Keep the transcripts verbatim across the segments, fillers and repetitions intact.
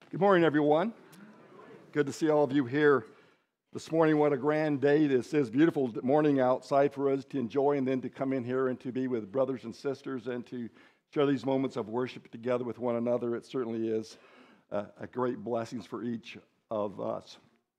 Good morning, everyone. Good to see all of you here this morning. What a grand day this is. Beautiful morning outside for us to enjoy and then to come in here and to be with brothers and sisters and to share these moments of worship together with one another. It certainly is a, a great blessings for each of us.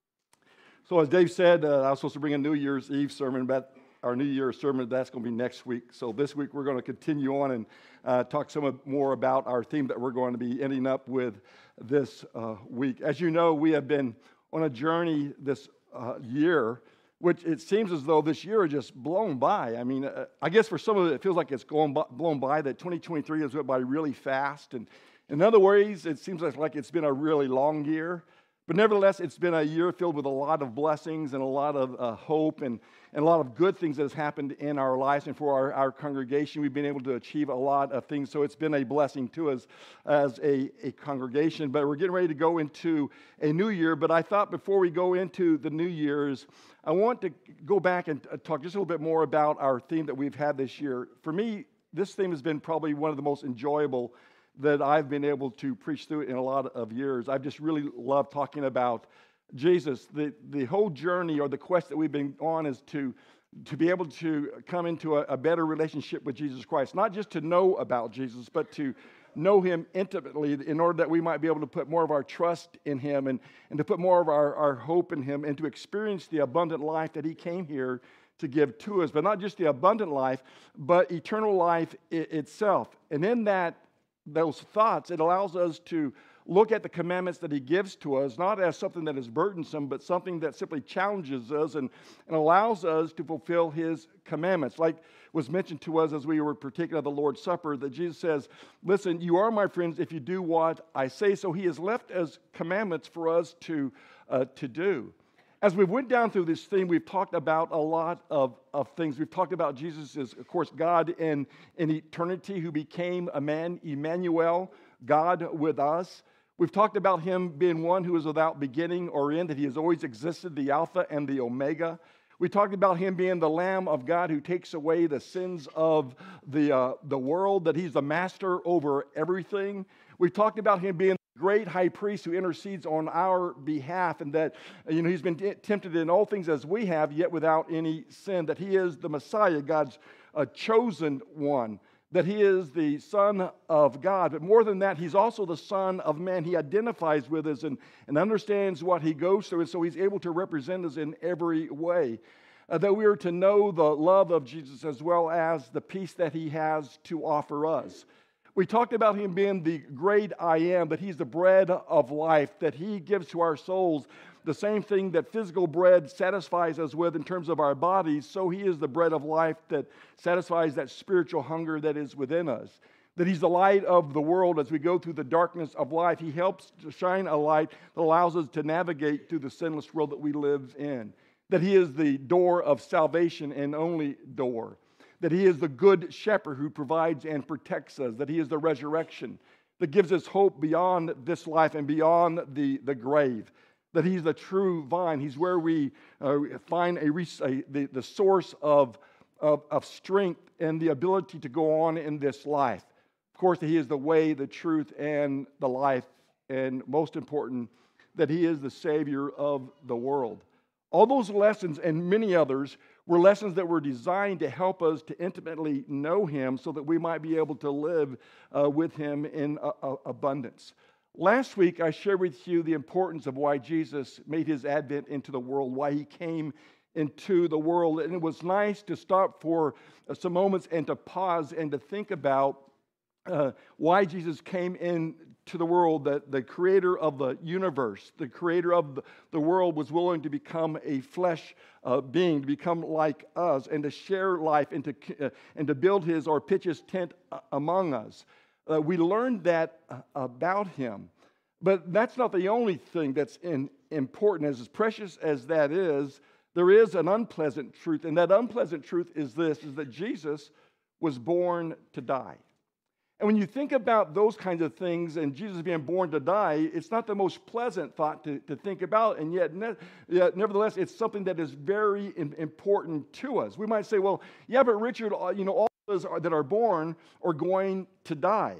So as Dave said, uh, I was supposed to bring a New Year's Eve sermon, but our New Year's sermon, that's going to be next week. So this week we're going to continue on and uh, talk some more about our theme that we're going to be ending up with this uh, week. As you know, we have been on a journey this uh, year, which it seems as though this year has just blown by. I mean, uh, I guess for some of it, it feels like it's going by, blown by, that twenty twenty-three has went by really fast. And in other ways, it seems like it's been a really long year. But nevertheless, it's been a year filled with a lot of blessings and a lot of uh, hope and, and a lot of good things that has happened in our lives. And for our, our congregation, we've been able to achieve a lot of things. So it's been a blessing to us as a, a congregation. But we're getting ready to go into a new year. But I thought before we go into the New Year's, I want to go back and talk just a little bit more about our theme that we've had this year. For me, this theme has been probably one of the most enjoyable that I've been able to preach through in a lot of years. I've just really loved talking about Jesus. The, the whole journey or the quest that we've been on is to, to be able to come into a, a better relationship with Jesus Christ. Not just to know about Jesus, but to know Him intimately in order that we might be able to put more of our trust in Him and, and to put more of our, our hope in Him and to experience the abundant life that He came here to give to us. But not just the abundant life, but eternal life I- itself. And in that those thoughts, it allows us to look at the commandments that He gives to us, not as something that is burdensome, but something that simply challenges us and, and allows us to fulfill His commandments. Like was mentioned to us as we were partaking of the Lord's Supper, that Jesus says, listen, you are my friends if you do what I say. So He has left as commandments for us to, uh, to do. As we went down through this theme, we've talked about a lot of, of things. We've talked about Jesus as, of course, God in, in eternity who became a man, Emmanuel, God with us. We've talked about Him being one who is without beginning or end, that He has always existed, the Alpha and the Omega. We talked about Him being the Lamb of God who takes away the sins of the, uh, the world, that He's the master over everything. We've talked about Him being great high priest who intercedes on our behalf, and that you know He's been t- tempted in all things as we have, yet without any sin, that He is the Messiah, God's uh, chosen one, that He is the Son of God. But more than that, He's also the Son of Man. He identifies with us and, and understands what He goes through, and so He's able to represent us in every way. Uh, that we are to know the love of Jesus as well as the peace that He has to offer us. We talked about Him being the great I am, that He's the bread of life, that He gives to our souls the same thing that physical bread satisfies us with in terms of our bodies, so He is the bread of life that satisfies that spiritual hunger that is within us. That He's the light of the world as we go through the darkness of life. He helps to shine a light that allows us to navigate through the sinless world that we live in. That He is the door of salvation and only door. That He is the good shepherd who provides and protects us, that He is the resurrection that gives us hope beyond this life and beyond the, the grave, that He's the true vine. He's where we uh, find a, a, the, the source of, of, of strength and the ability to go on in this life. Of course, that He is the way, the truth, and the life, and most important, that He is the Savior of the world. All those lessons and many others were lessons that were designed to help us to intimately know Him so that we might be able to live uh, with Him in uh, uh, abundance. Last week, I shared with you the importance of why Jesus made His advent into the world, why He came into the world. And it was nice to stop for uh, some moments and to pause and to think about uh, why Jesus came in to the world, that the creator of the universe, the creator of the, the world was willing to become a flesh uh, being, to become like us and to share life and to, uh, and to build His or pitch His tent uh, among us. Uh, we learned that uh, about Him. But that's not the only thing that's in, important. As, as precious as that is, there is an unpleasant truth. And that unpleasant truth is this, is that Jesus was born to die. And when you think about those kinds of things and Jesus being born to die, it's not the most pleasant thought to, to think about, and yet, ne- yet nevertheless, it's something that is very in, important to us. We might say, well, yeah, but Richard, you know, all of us are, that are born are going to die.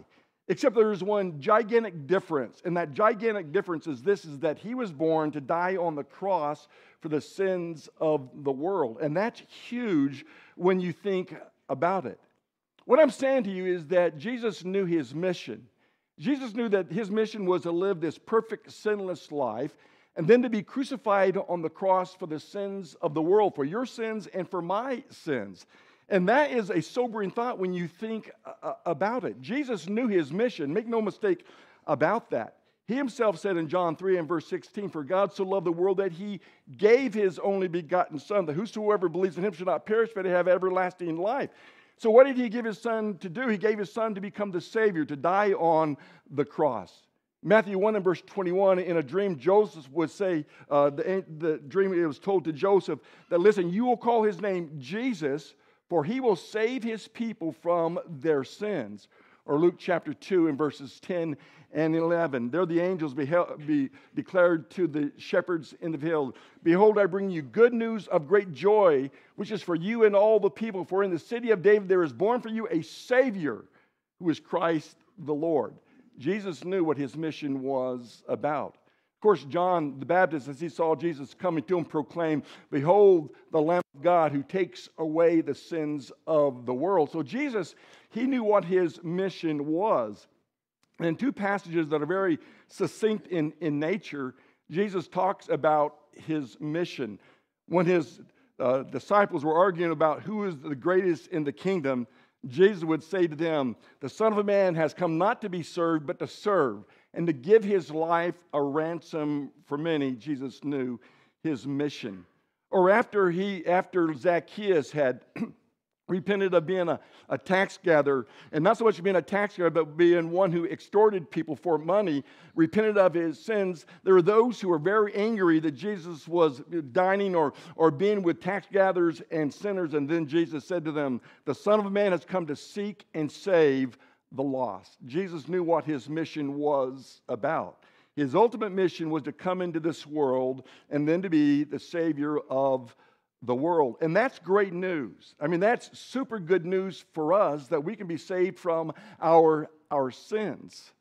Except there is one gigantic difference, and that gigantic difference is this, is that he was born to die on the cross for the sins of the world. And that's huge when you think about it. What I'm saying to you is that Jesus knew his mission. Jesus knew that his mission was to live this perfect, sinless life, and then to be crucified on the cross for the sins of the world, for your sins and for my sins. And that is a sobering thought when you think uh, about it. Jesus knew his mission. Make no mistake about that. He himself said in John three and verse sixteen, "For God so loved the world that he gave his only begotten Son, that whosoever believes in him should not perish but have everlasting life." So what did he give his Son to do? He gave his Son to become the Savior, to die on the cross. Matthew one and verse twenty-one, in a dream, Joseph would say, uh, the, the dream, it was told to Joseph that, listen, you will call his name Jesus, for he will save his people from their sins. Or Luke chapter two and verses ten and eleven. There the angels beheld, be declared to the shepherds in the field, "Behold, I bring you good news of great joy, which is for you and all the people. For in the city of David there is born for you a Savior, who is Christ the Lord." Jesus knew what his mission was about. Of course, John the Baptist, as he saw Jesus coming to him, proclaimed, "Behold, the Lamb of God who takes away the sins of the world." So Jesus, he knew what his mission was. And in two passages that are very succinct in, in nature, Jesus talks about his mission. When his uh, disciples were arguing about who is the greatest in the kingdom, Jesus would say to them, "The Son of Man has come not to be served, but to serve, and to give his life a ransom for many." Jesus knew his mission. Or after he, after Zacchaeus had repented of being a, a tax gatherer, and not so much being a tax gatherer, but being one who extorted people for money, repented of his sins, there were those who were very angry that Jesus was dining or, or being with tax gatherers and sinners. And then Jesus said to them, "The Son of Man has come to seek and save the lost." Jesus knew what his mission was about. His ultimate mission was to come into this world and then to be the Savior of the world. And that's great news. I mean, that's super good news for us, that we can be saved from our, our sins.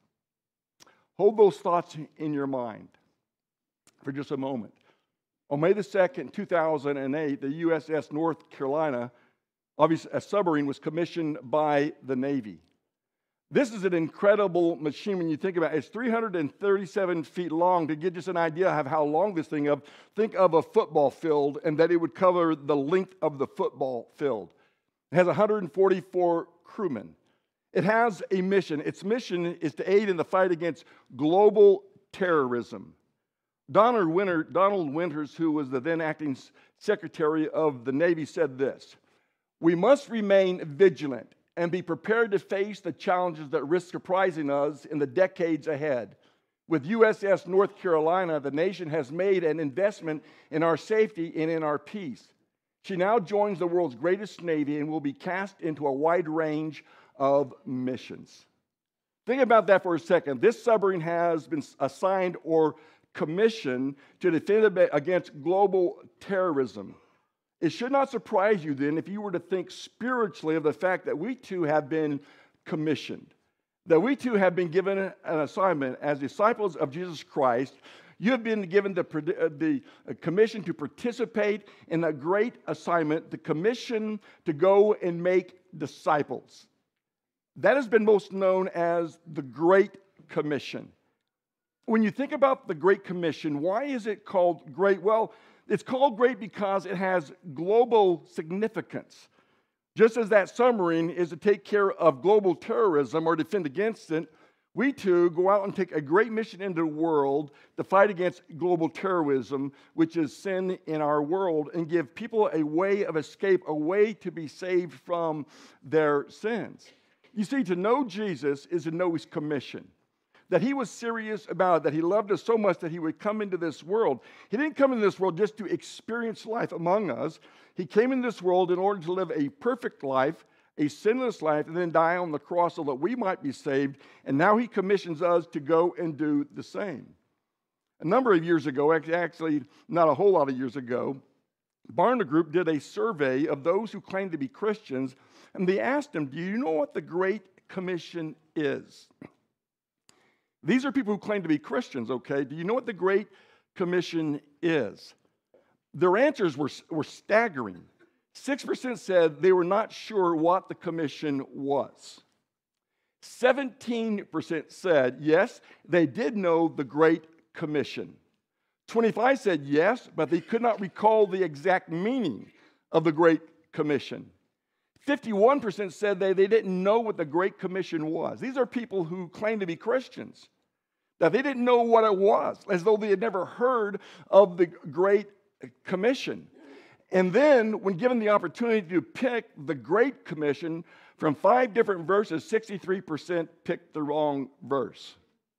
Hold those thoughts in your mind for just a moment. On May the second, two thousand eight, the U S S North Carolina, obviously a submarine, was commissioned by the Navy. This is an incredible machine when you think about it. It's three hundred thirty-seven feet long. To get just an idea of how long this thing is, think of a football field, and that it would cover the length of the football field. It has one hundred forty-four crewmen. It has a mission. Its mission is to aid in the fight against global terrorism. Donald, Winter, Donald Winters, who was the then acting Secretary of the Navy, said this: "We must remain vigilant and be prepared to face the challenges that risk surprising us in the decades ahead. With U S S North Carolina, the nation has made an investment in our safety and in our peace. She now joins the world's greatest navy and will be cast into a wide range of missions." Think about that for a second. This submarine has been assigned or commissioned to defend against global terrorism. It should not surprise you then if you were to think spiritually of the fact that we too have been commissioned, that we too have been given an assignment as disciples of Jesus Christ. You have been given the, the commission to participate in a great assignment, the commission to go and make disciples. That has been most known as the Great Commission. When you think about the Great Commission, why is it called great? Well, it's called great because it has global significance. Just as that submarine is to take care of global terrorism or defend against it, we too go out and take a great mission into the world to fight against global terrorism, which is sin in our world, and give people a way of escape, a way to be saved from their sins. You see, to know Jesus is to know his commission. That he was serious about it, that he loved us so much that he would come into this world. He didn't come into this world just to experience life among us. He came into this world in order to live a perfect life, a sinless life, and then die on the cross so that we might be saved. And now he commissions us to go and do the same. A number of years ago, actually not a whole lot of years ago, Barna Group did a survey of those who claimed to be Christians, and they asked them, "Do you know what the Great Commission is?" These are people who claim to be Christians, okay? Do you know what the Great Commission is? Their answers were, were staggering. six percent said they were not sure what the commission was. seventeen percent said, yes, they did know the Great Commission. twenty-five said yes, but they could not recall the exact meaning of the Great Commission. fifty-one percent said they, they didn't know what the Great Commission was. These are people who claim to be Christians, that they didn't know what it was, as though they had never heard of the Great Commission. And then, when given the opportunity to pick the Great Commission from five different verses, sixty-three percent picked the wrong verse.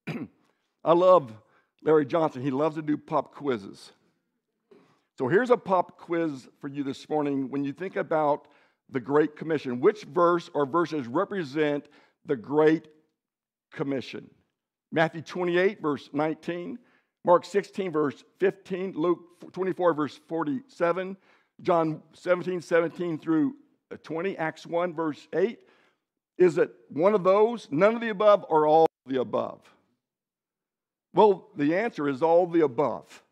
I love Larry Johnson. He loves to do pop quizzes. So here's a pop quiz for you this morning. When you think about the Great Commission, which verse or verses represent the Great Commission? Matthew twenty-eight, verse nineteen. Mark sixteen, verse fifteen. Luke twenty-four, verse forty-seven. John seventeen, seventeen through twenty. Acts one, verse eight. Is it one of those, none of the above, or all of the above? Well, the answer is all the above.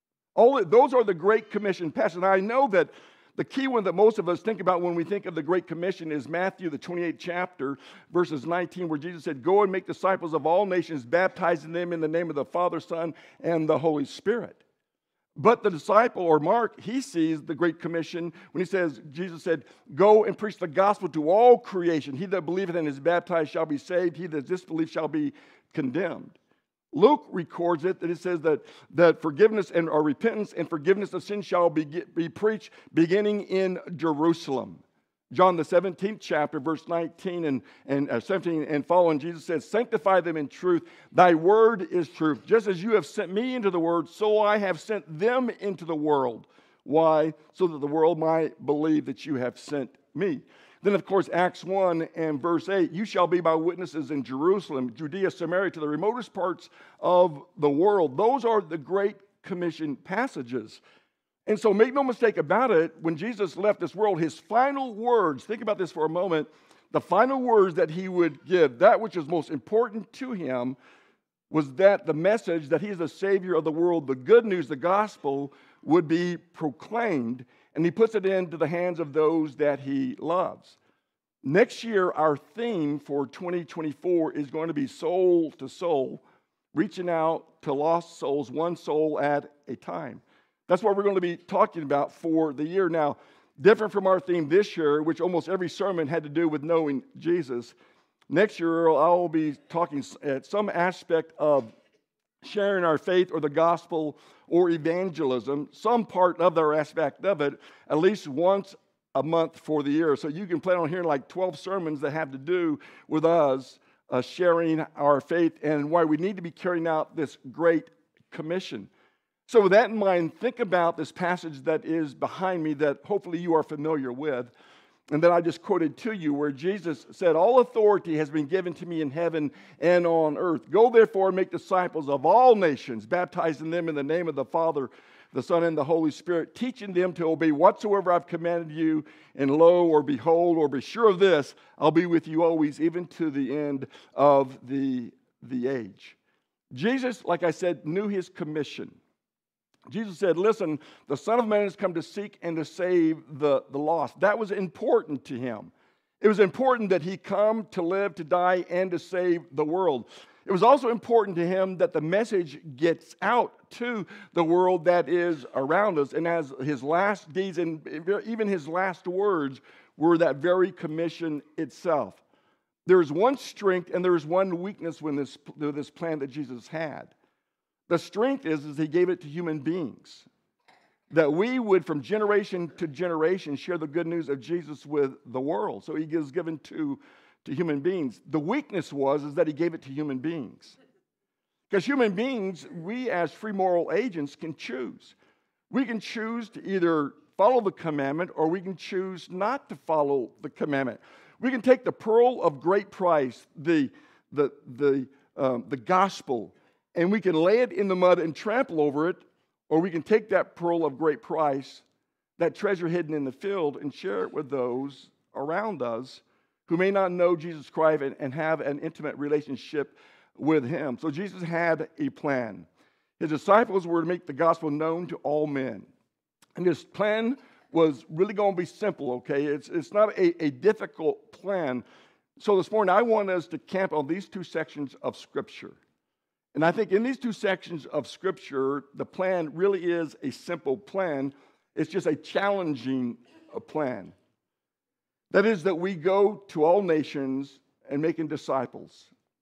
All those are the Great Commission passages. And I know that the key one that most of us think about when we think of the Great Commission is Matthew, the twenty-eighth chapter, verses nineteen, where Jesus said, "Go and make disciples of all nations, baptizing them in the name of the Father, Son, and the Holy Spirit." But the disciple, or Mark, he sees the Great Commission when he says, Jesus said, "Go and preach the gospel to all creation. He that believeth and is baptized shall be saved. He that disbelieveth shall be condemned." Luke records it, that it says that, that forgiveness and or repentance and forgiveness of sin shall be, be preached beginning in Jerusalem. John the seventeenth chapter, verse nineteen and, and uh, seventeen and following, Jesus says, "Sanctify them in truth. Thy word is truth. Just as you have sent me into the world, so I have sent them into the world." Why? So that the world might believe that you have sent me. Then, of course, Acts one and verse eight, "You shall be my witnesses in Jerusalem, Judea, Samaria, to the remotest parts of the world." Those are the Great Commission passages. And so make no mistake about it, when Jesus left this world, his final words, think about this for a moment, the final words that he would give, that which is most important to him, was that the message that he is the Savior of the world, the good news, the gospel, would be proclaimed. And he puts it into the hands of those that he loves. Next year, our theme for twenty twenty-four is going to be soul to soul, reaching out to lost souls, one soul at a time. That's what we're going to be talking about for the year. Now, different from our theme this year, which almost every sermon had to do with knowing Jesus. Next year, I'll be talking at some aspect of sharing our faith or the gospel or evangelism, some part of their aspect of it, at least once a month for the year. So you can plan on hearing like twelve sermons that have to do with us uh, sharing our faith and why we need to be carrying out this Great Commission. So with that in mind, think about this passage that is behind me that hopefully you are familiar with, and that I just quoted to you, where Jesus said, "All authority has been given to me in heaven and on earth. Go therefore and make disciples of all nations, baptizing them in the name of the Father, the Son, and the Holy Spirit, teaching them to obey whatsoever I've commanded you. And lo, or behold, or be sure of this, I'll be with you always, even to the end of the, the age." Jesus, like I said, knew his commission. Jesus said, "Listen, the Son of Man has come to seek and to save the, the lost." That was important to him. It was important that he come to live, to die, and to save the world. It was also important to him that the message gets out to the world that is around us. And as his last deeds and even his last words were that very commission itself. There is one strength and there is one weakness with this, with this plan that Jesus had. The strength is, is he gave it to human beings, that we would from generation to generation share the good news of Jesus with the world. So he is given to, to human beings. The weakness was is that he gave it to human beings. Because human beings, we as free moral agents can choose. We can choose to either follow the commandment or we can choose not to follow the commandment. We can take the pearl of great price, the, the, the, um, the gospel, and we can lay it in the mud and trample over it, or we can take that pearl of great price, that treasure hidden in the field, and share it with those around us who may not know Jesus Christ and, and have an intimate relationship with him. So Jesus had a plan. His disciples were to make the gospel known to all men. And this plan was really going to be simple, okay? It's, it's not a, a difficult plan. So this morning, I want us to camp on these two sections of Scripture. And I think in these two sections of Scripture, the plan really is a simple plan. It's just a challenging plan. That is, that we go to all nations and making disciples.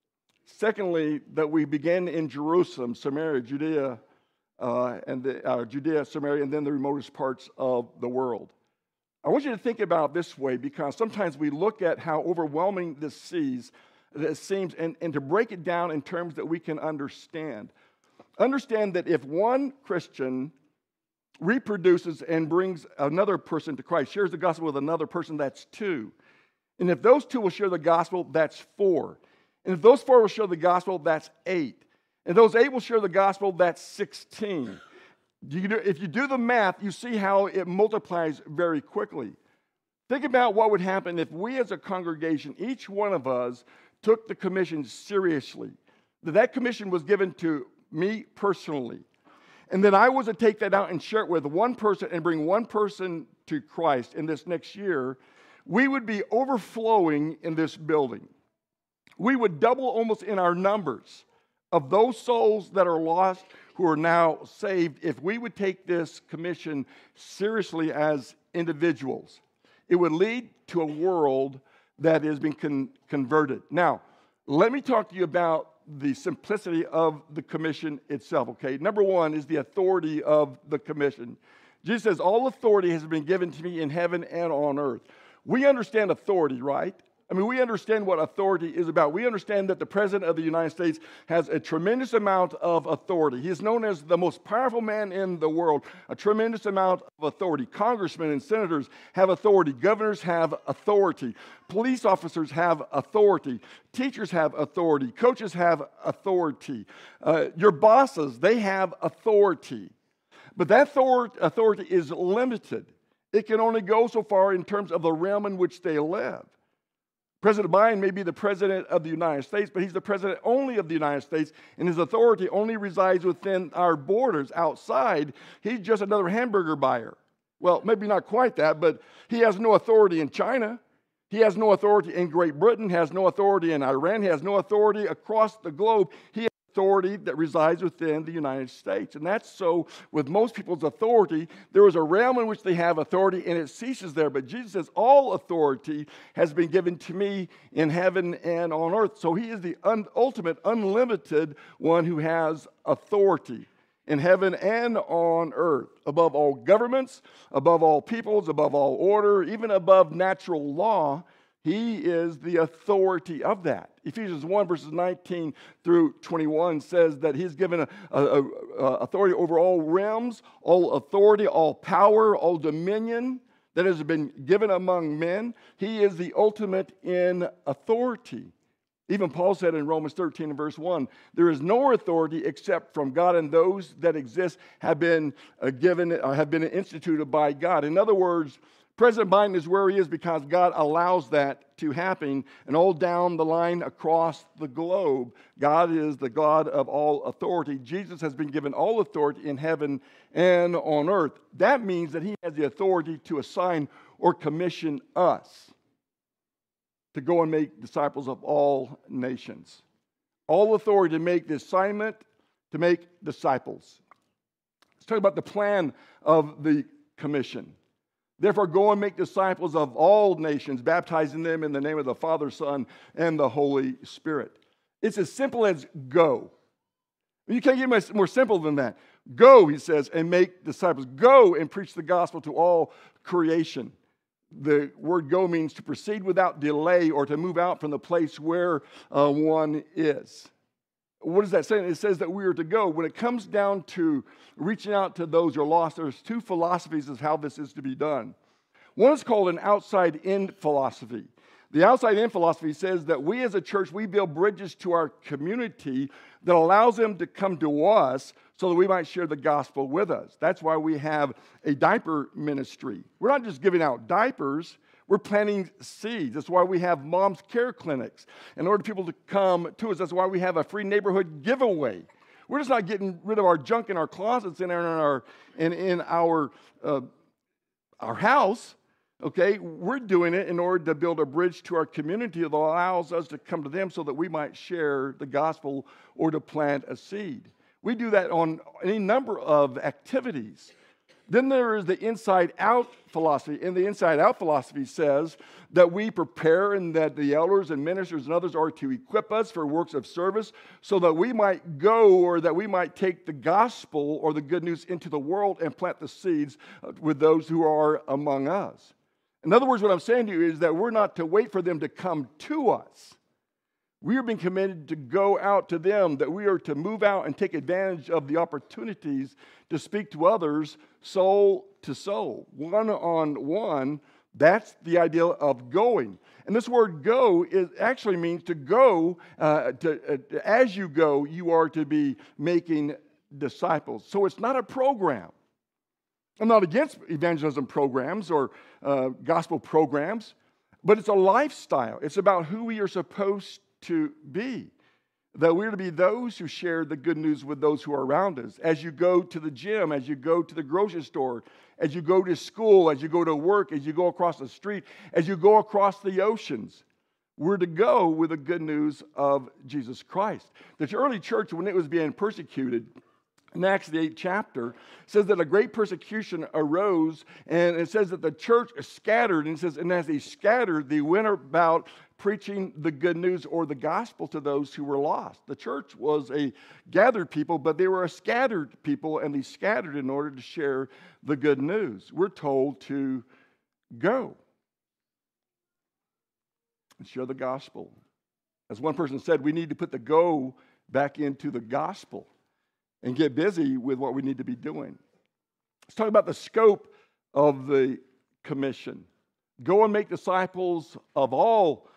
Secondly, that we begin in Jerusalem, Samaria, Judea, uh, and the, uh, Judea, Samaria, and then the remotest parts of the world. I want you to think about it this way, because sometimes we look at how overwhelming this sees, this seems, and, and to break it down in terms that we can understand. Understand that if one Christian reproduces and brings another person to Christ, shares the gospel with another person, that's two. And if those two will share the gospel, that's four. And if those four will share the gospel, that's eight. And those eight will share the gospel, that's sixteen. You do, if you do the math, you see how it multiplies very quickly. Think about what would happen if we as a congregation, each one of us, took the commission seriously. That that commission was given to me personally. And then I was to take that out and share it with one person and bring one person to Christ in this next year, we would be overflowing in this building. We would double almost in our numbers of those souls that are lost who are now saved if we would take this commission seriously as individuals. It would lead to a world that is being con- converted. Now, let me talk to you about the simplicity of the commission itself, okay? Number one is the authority of the commission. Jesus says, all authority has been given to me in heaven and on earth. We understand authority, right? I mean, we understand what authority is about. We understand that the President of the United States has a tremendous amount of authority. He is known as the most powerful man in the world, a tremendous amount of authority. Congressmen and senators have authority. Governors have authority. Police officers have authority. Teachers have authority. Coaches have authority. Uh, your bosses, they have authority. But that authority is limited. It can only go so far in terms of the realm in which they live. President Biden may be the president of the United States, but he's the president only of the United States, and his authority only resides within our borders. Outside, he's just another hamburger buyer. Well, maybe not quite that, but he has no authority in China. He has no authority in Great Britain, has no authority in Iran, he has no authority across the globe. He has authority that resides within the United States. And that's so with most people's authority. There is a realm in which they have authority, and it ceases there. But Jesus says, all authority has been given to me in heaven and on earth. So he is the un- ultimate, unlimited one who has authority in heaven and on earth, above all governments, above all peoples, above all order, even above natural law. He is the authority of that. Ephesians one, verses nineteen through twenty-one says that he's given a, a, a, a authority over all realms, all authority, all power, all dominion that has been given among men. He is the ultimate in authority. Even Paul said in Romans thirteen and verse one, there is no authority except from God, and those that exist have been uh, given, uh, have been instituted by God. In other words, President Biden is where he is because God allows that to happen. And all down the line across the globe, God is the God of all authority. Jesus has been given all authority in heaven and on earth. That means that he has the authority to assign or commission us to go and make disciples of all nations. All authority to make the assignment to make disciples. Let's talk about the plan of the commission. Therefore, go and make disciples of all nations, baptizing them in the name of the Father, Son, and the Holy Spirit. It's as simple as go. You can't get much more simple than that. Go, he says, and make disciples. Go and preach the gospel to all creation. The word go means to proceed without delay or to move out from the place where uh, one is. What is that saying? It says that we are to go. When it comes down to reaching out to those who are lost, there's two philosophies of how this is to be done. One is called an outside-in philosophy. The outside-in philosophy says that we as a church, we build bridges to our community that allows them to come to us so that we might share the gospel with us. That's why we have a diaper ministry. We're not just giving out diapers. We're planting seeds. That's why we have mom's care clinics. In order for people to come to us, that's why we have a free neighborhood giveaway. We're just not getting rid of our junk in our closets and in our in, in our uh, our house. Okay, we're doing it in order to build a bridge to our community that allows us to come to them so that we might share the gospel or to plant a seed. We do that on any number of activities. Then there is the inside-out philosophy. And the inside-out philosophy says that we prepare and that the elders and ministers and others are to equip us for works of service so that we might go or that we might take the gospel or the good news into the world and plant the seeds with those who are among us. In other words, what I'm saying to you is that we're not to wait for them to come to us. We are being committed to go out to them, that we are to move out and take advantage of the opportunities to speak to others soul to soul, one on one. That's the idea of going. And this word go is actually means to go, uh, to, uh, as you go, you are to be making disciples. So it's not a program. I'm not against evangelism programs or uh, gospel programs, but it's a lifestyle. It's about who we are supposed to be. That we're to be those who share the good news with those who are around us. As you go to the gym, as you go to the grocery store, as you go to school, as you go to work, as you go across the street, as you go across the oceans, we're to go with the good news of Jesus Christ. The early church, when it was being persecuted, in Acts, the eighth chapter, says that a great persecution arose, and it says that the church scattered, and it says, and as they scattered, they went about preaching the good news or the gospel to those who were lost. The church was a gathered people, but they were a scattered people, and they scattered in order to share the good news. We're told to go and share the gospel. As one person said, we need to put the go back into the gospel and get busy with what we need to be doing. Let's talk about the scope of the commission. Go and make disciples of all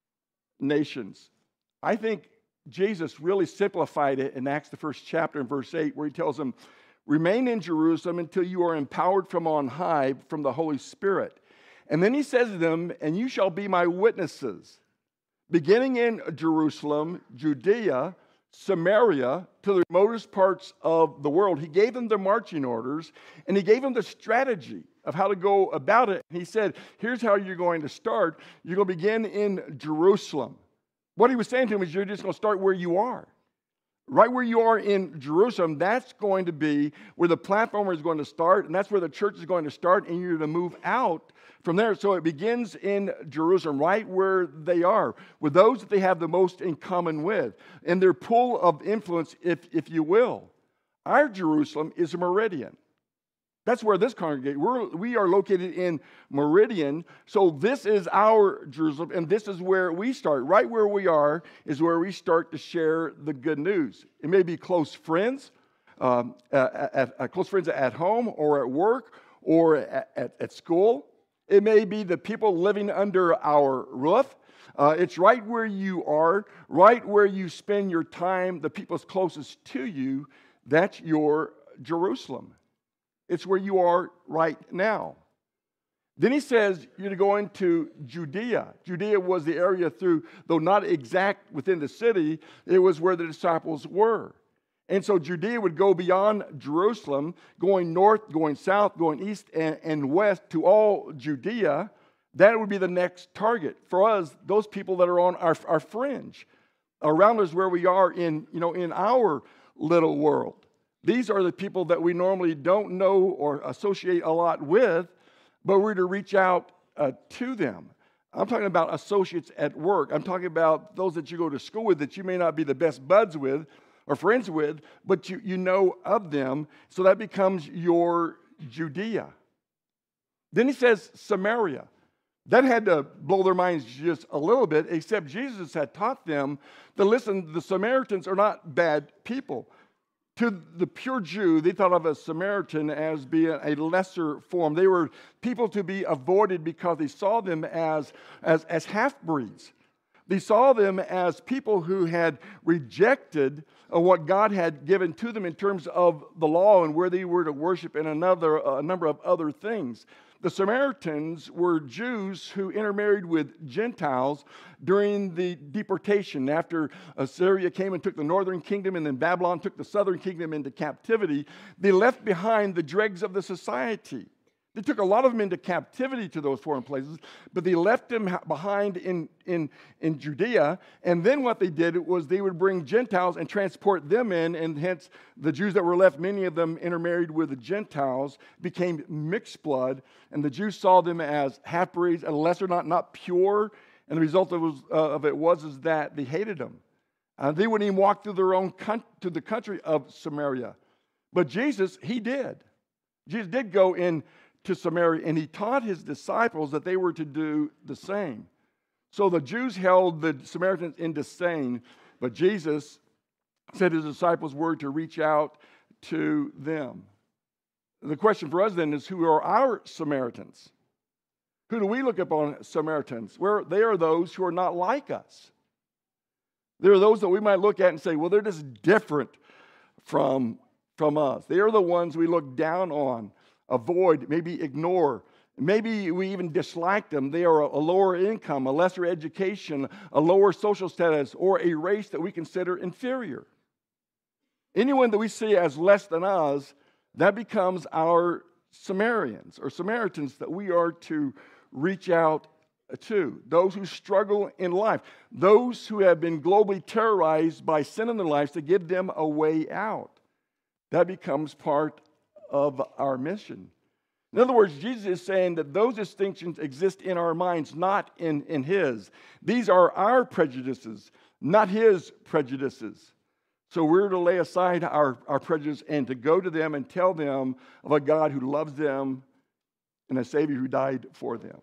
nations. I think Jesus really simplified it in Acts, the first chapter, in verse eight, where he tells them, remain in Jerusalem until you are empowered from on high from the Holy Spirit. And then he says to them, and you shall be my witnesses, beginning in Jerusalem, Judea, Samaria, to the remotest parts of the world. He gave them the marching orders, and he gave them the strategy of how to go about it. He said, here's how you're going to start. You're going to begin in Jerusalem. What he was saying to them is you're just going to start where you are. Right where you are in Jerusalem, that's going to be where the platform is going to start, and that's where the church is going to start, and you're to move out from there. So it begins in Jerusalem, right where they are, with those that they have the most in common with, and their pool of influence, if, if you will. Our Jerusalem is a meridian. That's where this congregation, we're, we are located in Meridian, so this is our Jerusalem, and this is where we start. Right where we are is where we start to share the good news. It may be close friends, um, at, at, at close friends at home or at work or at, at, at school. It may be the people living under our roof. Uh, it's right where you are, right where you spend your time, the people closest to you, that's your Jerusalem. It's where you are right now. Then he says you're to go into Judea. Judea was the area through, though not exact within the city, it was where the disciples were. And so Judea would go beyond Jerusalem, going north, going south, going east and, and west to all Judea. That would be the next target. For us, those people that are on our, our fringe, around us where we are in, you know, in our little world. These are the people that we normally don't know or associate a lot with, but we're to reach out uh, to them. I'm talking about associates at work. I'm talking about those that you go to school with that you may not be the best buds with or friends with, but you, you know of them, so that becomes your Judea. Then he says Samaria. That had to blow their minds just a little bit, except Jesus had taught them that, listen, the Samaritans are not bad people. To the pure Jew, they thought of a Samaritan as being a lesser form. They were people to be avoided because they saw them as, as, as half-breeds. They saw them as people who had rejected what God had given to them in terms of the law and where they were to worship and another, a number of other things. The Samaritans were Jews who intermarried with Gentiles during the deportation. After Assyria came and took the northern kingdom, and then Babylon took the southern kingdom into captivity, they left behind the dregs of the society. They took a lot of them into captivity to those foreign places, but they left them behind in, in, in Judea. And then what they did was they would bring Gentiles and transport them in, and hence the Jews that were left, many of them intermarried with the Gentiles, became mixed blood, and the Jews saw them as half-breeds, and lesser, not, not pure. And the result of it was, uh, of it was is that they hated them. Uh, they wouldn't even walk through their own con- to the country of Samaria. But Jesus, he did. Jesus did go in to Samaria, and he taught his disciples that they were to do the same. So the Jews held the Samaritans in disdain, but Jesus said his disciples were to reach out to them. The question for us then is, who are our Samaritans? Who do we look upon as Samaritans? Where they are those who are not like us. There are those that we might look at and say, well, they're just different from, from us. They are the ones we look down on, avoid, maybe ignore. Maybe we even dislike them. They are a lower income, a lesser education, a lower social status, or a race that we consider inferior. Anyone that we see as less than us, that becomes our Samaritans or Samaritans that we are to reach out to. Those who struggle in life, those who have been globally terrorized by sin in their lives, to give them a way out. That becomes part of our mission. In other words, Jesus is saying that those distinctions exist in our minds, not in, in his. These are our prejudices, not his prejudices. So we're to lay aside our, our prejudice and to go to them and tell them of a God who loves them and a Savior who died for them.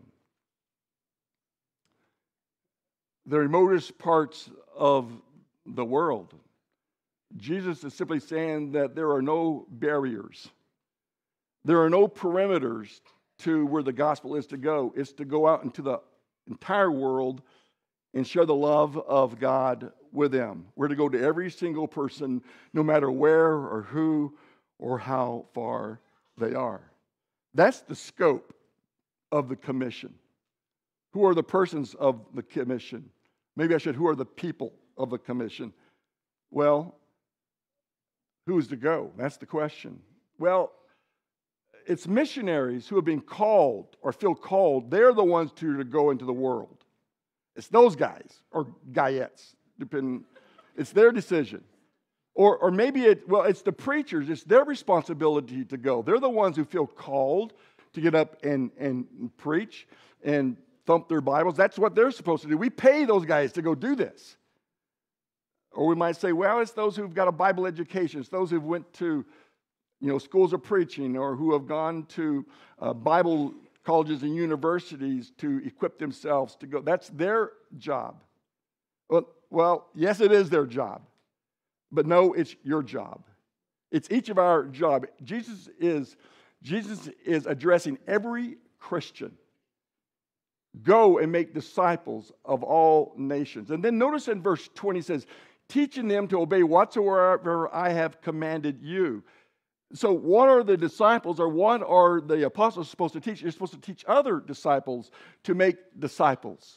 The remotest parts of the world, Jesus is simply saying that there are no barriers. There are no perimeters to where the gospel is to go. It's to go out into the entire world and share the love of God with them. We're to go to every single person, no matter where or who or how far they are. That's the scope of the commission. Who are the persons of the commission? Maybe I should, who are the people of the commission? Well, who's to go? That's the question. Well, it's missionaries who have been called or feel called. They're the ones to, to go into the world. It's those guys or guyettes, depending. It's their decision. Or, or maybe it, well, it's the preachers. It's their responsibility to go. They're the ones who feel called to get up and, and preach and thump their Bibles. That's what they're supposed to do. We pay those guys to go do this. Or we might say, well, it's those who've got a Bible education. It's those who've went to, you know, schools of preaching, or who have gone to uh, Bible colleges and universities to equip themselves to go. That's their job. Well, well, yes, it is their job. But no, it's your job. It's each of our job. Jesus is, Jesus is addressing every Christian. Go and make disciples of all nations. And then notice in verse twenty it says, teaching them to obey whatsoever I have commanded you. So what are the disciples, or what are the apostles supposed to teach? You're supposed to teach other disciples to make disciples.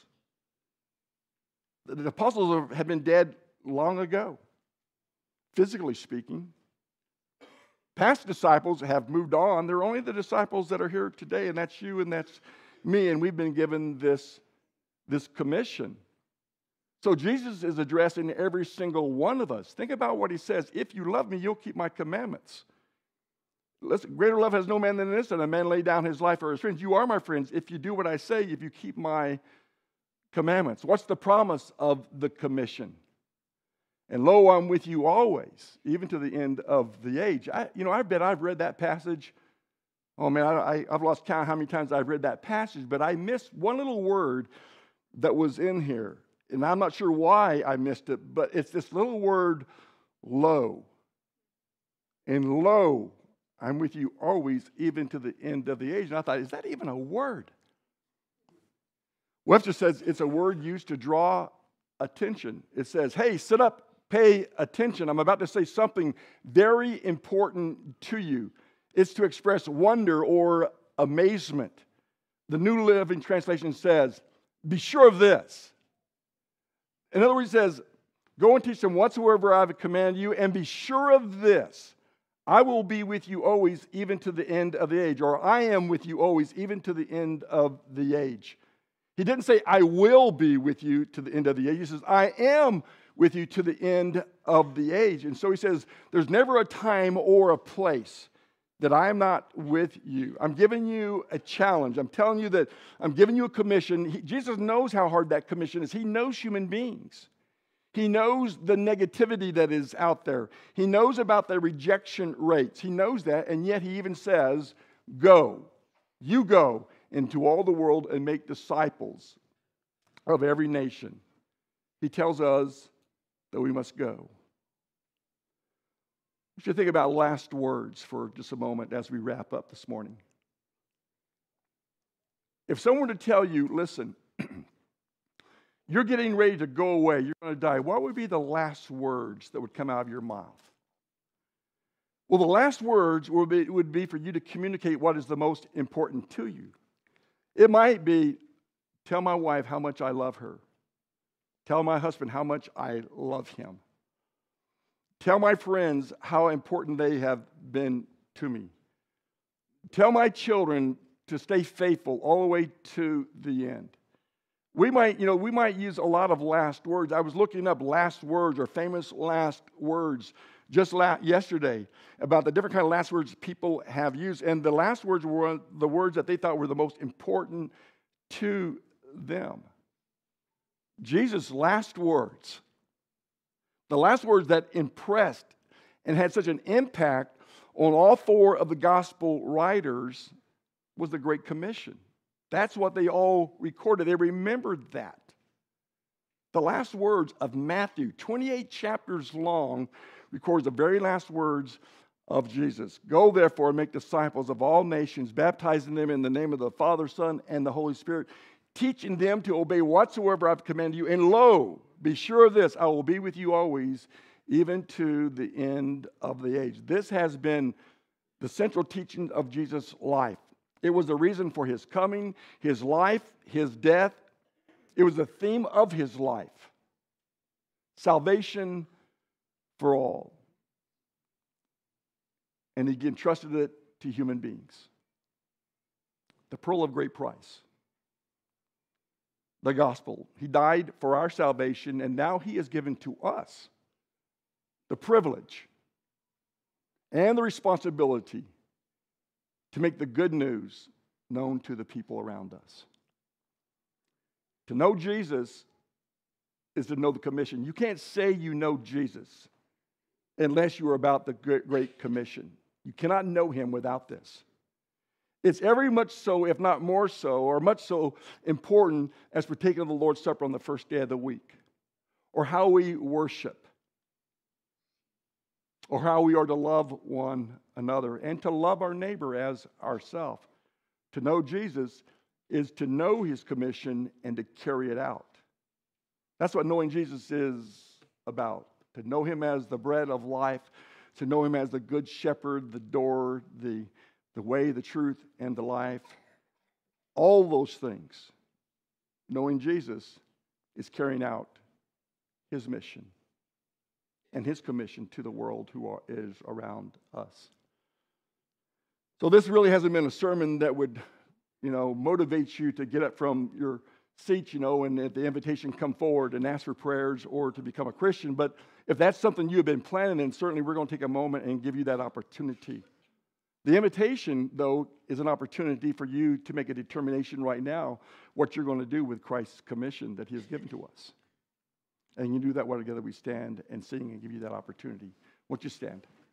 The apostles have been dead long ago, physically speaking. Past disciples have moved on. They're only the disciples that are here today, and that's you and that's me, and we've been given this, this commission. So Jesus is addressing every single one of us. Think about what he says. If you love me, you'll keep my commandments. Listen, greater love has no man than this, and a man lay down his life for his friends. You are my friends if you do what I say, if you keep my commandments. What's the promise of the commission? And lo, I'm with you always, even to the end of the age. I, you know, I bet I've read that passage. Oh, man, I, I, I've lost count how many times I've read that passage, but I missed one little word that was in here. And I'm not sure why I missed it, but it's this little word, lo. And lo, I'm with you always, even to the end of the age. And I thought, is that even a word? Webster says it's a word used to draw attention. It says, hey, sit up, pay attention. I'm about to say something very important to you. It's to express wonder or amazement. The New Living Translation says, be sure of this. In other words, it says, go and teach them whatsoever I have commanded you, and be sure of this. I will be with you always, even to the end of the age. Or I am with you always, even to the end of the age. He didn't say, I will be with you to the end of the age. He says, I am with you to the end of the age. And so he says, there's never a time or a place that I am not with you. I'm giving you a challenge. I'm telling you that I'm giving you a commission. He, Jesus knows how hard that commission is. He knows human beings. He knows the negativity that is out there. He knows about the rejection rates. He knows that, and yet he even says, go. You go into all the world and make disciples of every nation. He tells us that we must go. We should think about last words for just a moment as we wrap up this morning. If someone were to tell you, listen, you're getting ready to go away, you're going to die, what would be the last words that would come out of your mouth? Well, the last words would be, would be for you to communicate what is the most important to you. It might be, tell my wife how much I love her. Tell my husband how much I love him. Tell my friends how important they have been to me. Tell my children to stay faithful all the way to the end. We might, you know, we might use a lot of last words. I was looking up last words or famous last words just la- yesterday about the different kind of last words people have used. And the last words were the words that they thought were the most important to them. Jesus' last words, the last words that impressed and had such an impact on all four of the gospel writers, was the Great Commission. That's what they all recorded. They remembered that. The last words of Matthew, twenty-eight chapters long, records the very last words of Jesus. Go therefore and make disciples of all nations, baptizing them in the name of the Father, Son, and the Holy Spirit, teaching them to obey whatsoever I've commanded you. And lo, be sure of this, I will be with you always, even to the end of the age. This has been the central teaching of Jesus' life. It was the reason for his coming, his life, his death. It was the theme of his life. Salvation for all. And he entrusted it to human beings. The pearl of great price. The gospel. He died for our salvation, and now he has given to us the privilege and the responsibility to make the good news known to the people around us. To know Jesus is to know the commission. You can't say you know Jesus unless you are about the Great Commission. You cannot know him without this. It's every much so, if not more so, or much so important as partaking of the Lord's Supper on the first day of the week, or how we worship, or how we are to love one another, and to love our neighbor as ourselves. To know Jesus is to know his commission and to carry it out. That's what knowing Jesus is about. To know him as the bread of life, to know him as the good shepherd, the door, the, the way, the truth, and the life. All those things. Knowing Jesus is carrying out his mission and his commission to the world who are, is around us. So this really hasn't been a sermon that would, you know, motivate you to get up from your seat, you know, and at the invitation come forward and ask for prayers or to become a Christian. But if that's something you've been planning, then certainly we're going to take a moment and give you that opportunity. The invitation, though, is an opportunity for you to make a determination right now what you're going to do with Christ's commission that he has given to us. And you do that while together we stand and sing and give you that opportunity. Won't you stand?